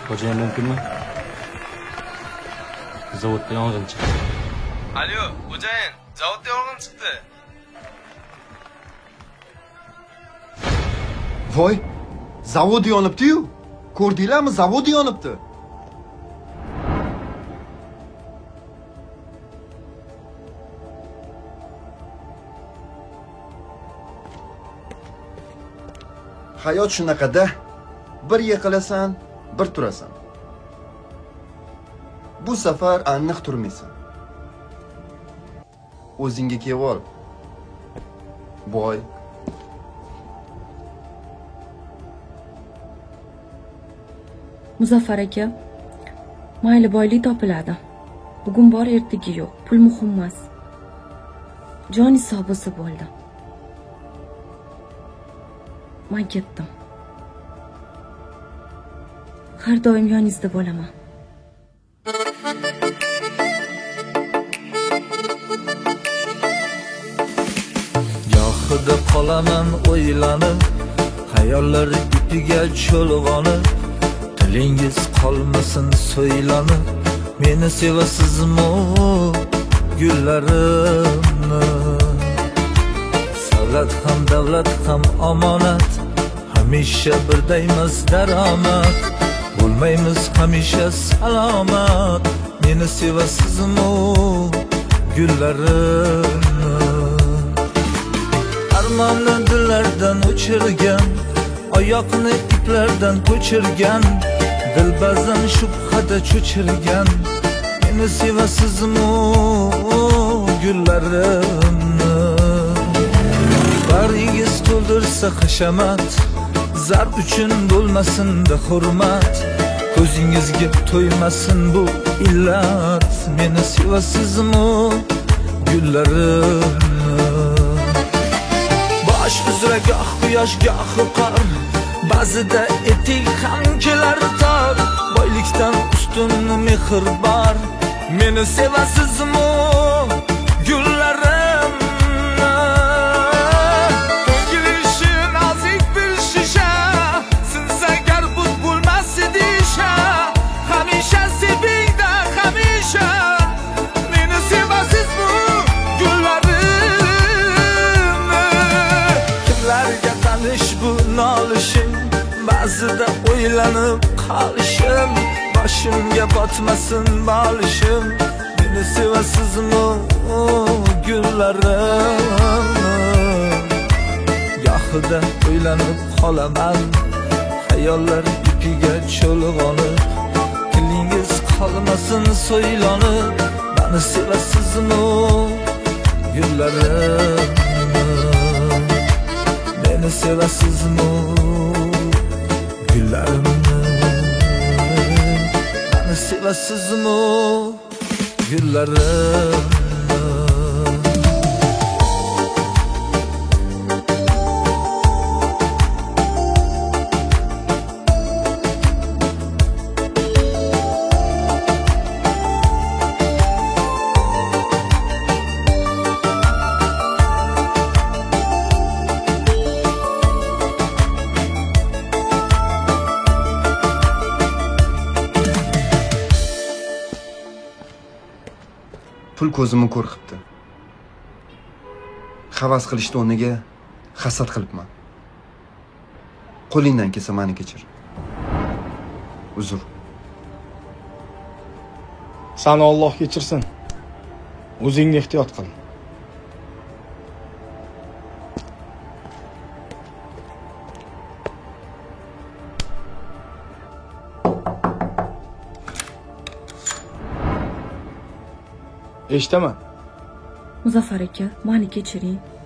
Xo'jayin mumkinmi? Zavodda yong'in chiqdi. Alo, xo'jayin, zavodda yong'in chiqdi. Voy, zavod yonibdi-yu. Ko'rdinglarmi, zavod yonibdi. Hayot shunaqada, bir yiqilasan, bir turasan. Bu safar aniq turmaysan. O'zingga kelib ol. Boy. Muzaffar aka, mayli boylik topiladi. Bugun bor, ertaga yo'q. Pul muhim emas. Jon hisobisi bo'ldi. Men ketdim. Har doim yoningizda bo'laman. Gohida qolaman o'ylanib, xayollar ipiga cho'lg'onib, tilingiz qolmasin so'ylanib, meni sevasizmi gullarimni? Savlat ham davlat ham omonat, hamisha birdaymiz daromad, bo'lmaymiz hamisha salomat, meni sevasizmi gullarimni? Armonni dillardan o'chirgan, oyoqni iplardan ko'chirgan, dilbazan shubhada cho'chirgan, meni sevasizmi gullarimni? Baringiz to'ldirsa hashamat, zarb uchun bo'lmasin-da hurmat, ko'zingizga to'ymasin bu illat, meni sevasizmi gullarimni? Bosh uzra goh quyosh goh qor, ba'zida etik ham kelar tor, boylikdan ustun mehr bor, meni sevasizmi gullarimni? To'kilishi nozik bir shisha, sinsa garbut bo'lmas idisha, hamisha sevingda hamisha, meni sevasizmi gullarimni? Kimlarga tanish bu nolishim, ba'zida o'ylanib qolishim, boshimga botmasin bolishim, meni sevasizmi gullarimni? Gohida o'ylanib qolaman, xayollar ipiga cho'lg'onib, tilingiz qolmasin so'ylanib, meni sevasizmi gullarimni? Meni sevasizmi gullarimni? Meni sevasizmi gullarimni? Pul ko'zimni ko'r qilibdi. Havas qilishni o'rniga hasad qilibman. Qo'lingdan kelsa meni kechir. Uzr. Sani Alloh kechirsin. O'zingga ehtiyot qil. Eshitaman. Muzaffar aka, meni kechiring.